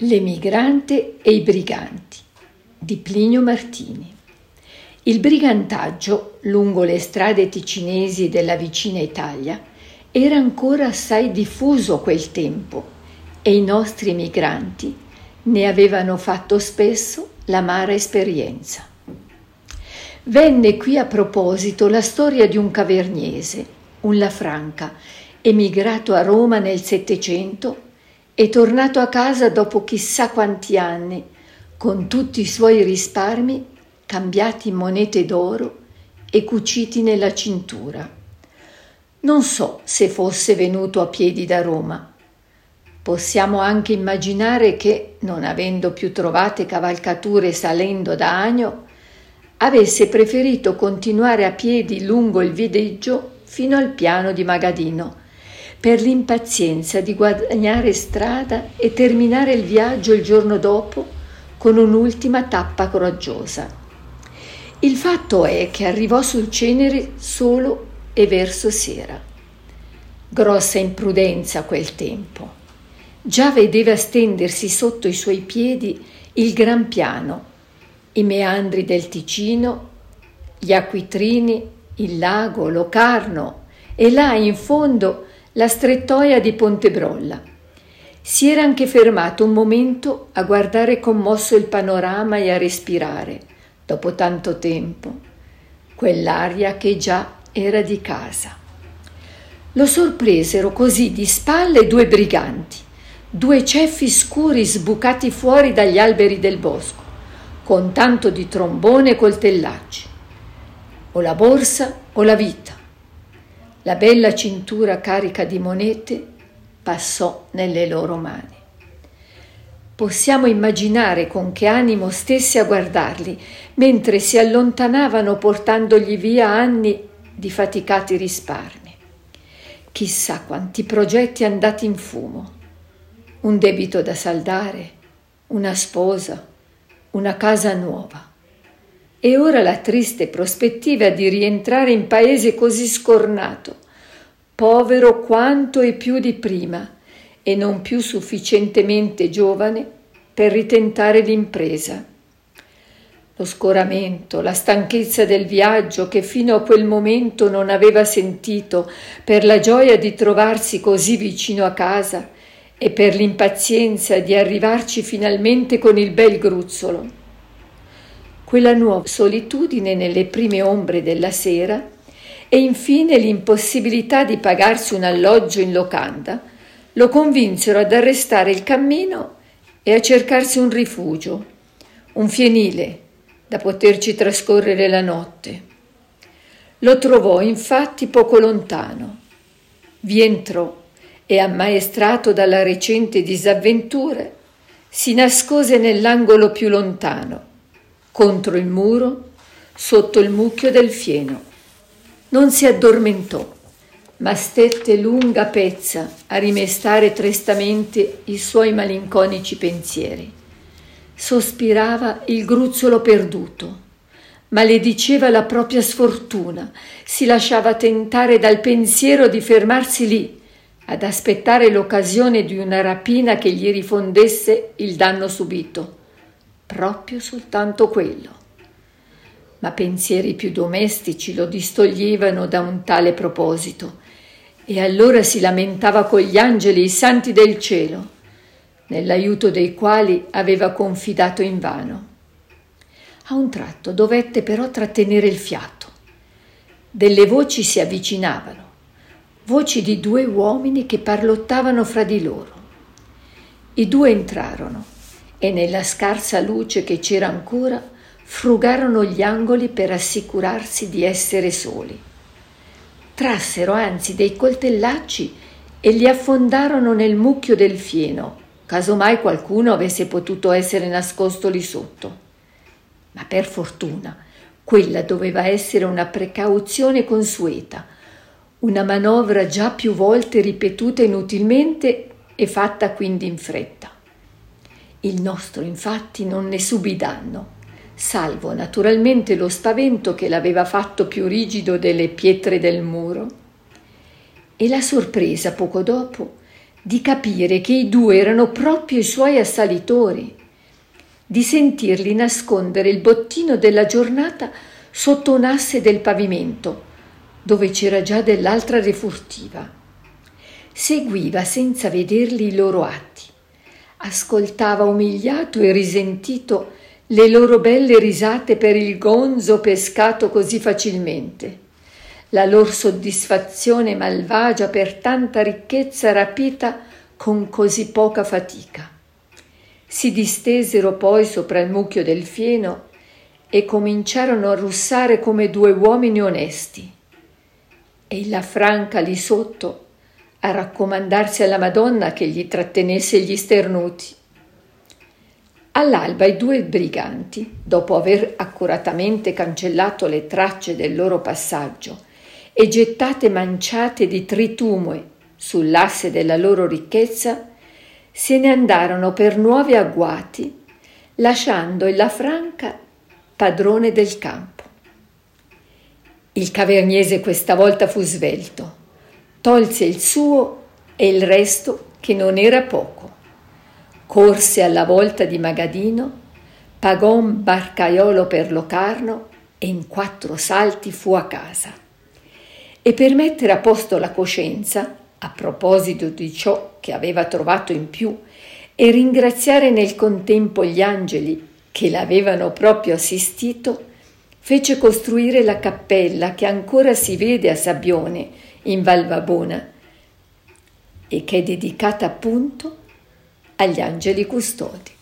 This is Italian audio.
L'emigrante e i briganti di Plinio Martini. Il brigantaggio lungo le strade ticinesi della vicina Italia era ancora assai diffuso a quel tempo e i nostri emigranti ne avevano fatto spesso l'amara esperienza. Venne qui a proposito la storia di un caverniese, un Lafranca, emigrato a Roma nel Settecento e tornato a casa dopo chissà quanti anni, con tutti i suoi risparmi cambiati in monete d'oro e cuciti nella cintura. Non so se fosse venuto a piedi da Roma. Possiamo anche immaginare che, non avendo più trovate cavalcature salendo da Agno, avesse preferito continuare a piedi lungo il viareggio fino al piano di Magadino, per l'impazienza di guadagnare strada e terminare il viaggio il giorno dopo con un'ultima tappa coraggiosa. Il fatto è che arrivò sul Cenere solo e verso sera. Grossa imprudenza a quel tempo. Già vedeva stendersi sotto i suoi piedi il Gran Piano, i meandri del Ticino, gli acquitrini, il lago, Locarno e là in fondo la strettoia di Pontebrolla. Si era anche fermato un momento a guardare commosso il panorama e a respirare, dopo tanto tempo, quell'aria che già era di casa. Lo sorpresero così di spalle due briganti, due ceffi scuri sbucati fuori dagli alberi del bosco, con tanto di trombone e coltellacci. O la borsa o la vita. La bella cintura carica di monete passò nelle loro mani. Possiamo immaginare con che animo stesse a guardarli, mentre si allontanavano portandogli via anni di faticati risparmi. Chissà quanti progetti andati in fumo. Un debito da saldare, una sposa, una casa nuova. E ora la triste prospettiva di rientrare in paese così scornato, povero quanto e più di prima, e non più sufficientemente giovane per ritentare l'impresa. Lo scoramento, la stanchezza del viaggio che fino a quel momento non aveva sentito per la gioia di trovarsi così vicino a casa e per l'impazienza di arrivarci finalmente con il bel gruzzolo. Quella nuova solitudine nelle prime ombre della sera e infine l'impossibilità di pagarsi un alloggio in locanda lo convinsero ad arrestare il cammino e a cercarsi un rifugio, un fienile da poterci trascorrere la notte. Lo trovò infatti poco lontano. Vi entrò e, ammaestrato dalla recente disavventura, si nascose nell'angolo più lontano, contro il muro, sotto il mucchio del fieno. Non si addormentò, ma stette lunga pezza a rimestare trestamente i suoi malinconici pensieri. Sospirava il gruzzolo perduto, malediceva la propria sfortuna, si lasciava tentare dal pensiero di fermarsi lì, ad aspettare l'occasione di una rapina che gli rifondesse il danno subito. Proprio soltanto quello. Ma pensieri più domestici lo distoglievano da un tale proposito e allora si lamentava con gli angeli e i santi del cielo, nell'aiuto dei quali aveva confidato invano. A un tratto dovette però trattenere il fiato. Delle voci si avvicinavano, voci di due uomini che parlottavano fra di loro. I due entrarono e nella scarsa luce che c'era ancora frugarono gli angoli per assicurarsi di essere soli. Trassero anzi dei coltellacci e li affondarono nel mucchio del fieno, casomai qualcuno avesse potuto essere nascosto lì sotto. Ma per fortuna quella doveva essere una precauzione consueta, una manovra già più volte ripetuta inutilmente e fatta quindi in fretta. Il nostro infatti non ne subì danno, salvo naturalmente lo spavento che l'aveva fatto più rigido delle pietre del muro. E la sorpresa poco dopo di capire che i due erano proprio i suoi assalitori, di sentirli nascondere il bottino della giornata sotto un asse del pavimento, dove c'era già dell'altra refurtiva. Seguiva senza vederli i loro atti, ascoltava umiliato e risentito le loro belle risate per il gonzo pescato così facilmente, la loro soddisfazione malvagia per tanta ricchezza rapita con così poca fatica. Si distesero poi sopra il mucchio del fieno e cominciarono a russare come due uomini onesti. E la Franca lì sotto a raccomandarsi alla Madonna che gli trattenesse gli sternuti. All'alba i due briganti, dopo aver accuratamente cancellato le tracce del loro passaggio e gettate manciate di tritume sull'asse della loro ricchezza, se ne andarono per nuovi agguati, lasciando il La Franca padrone del campo. Il caverniese questa volta fu svelto, tolse il suo e il resto, che non era poco. Corse alla volta di Magadino, pagò un barcaiolo per Locarno e in 4 salti fu a casa. E per mettere a posto la coscienza, a proposito di ciò che aveva trovato in più, e ringraziare nel contempo gli angeli che l'avevano proprio assistito, fece costruire la cappella che ancora si vede a Sabbione, in Valvabona, e che è dedicata appunto agli angeli custodi.